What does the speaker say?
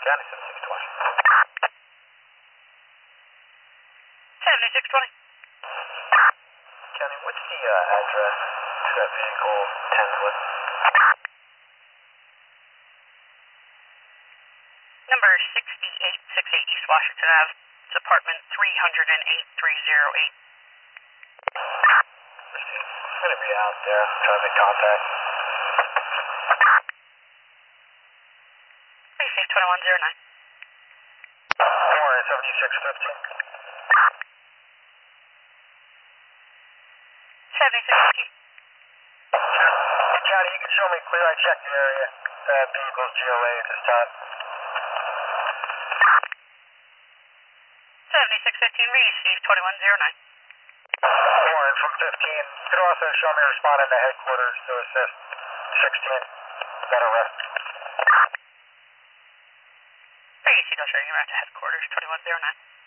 County 7620. 7620. County, what's the address to that vehicle 10 with? Number 6868 East Washington Ave. It's apartment 308-308. Received. I'm going to be out there trying to make contact. Receive 2109. Warren 7615. 7615. County, you can show me clear. I checked the area. Vehicle's GOA at this time. 7615. Receive 2109. Warren from 15. You could also show me responding to headquarters to assist 16. Got arrest. Receive, I'll show you around to headquarters 2109.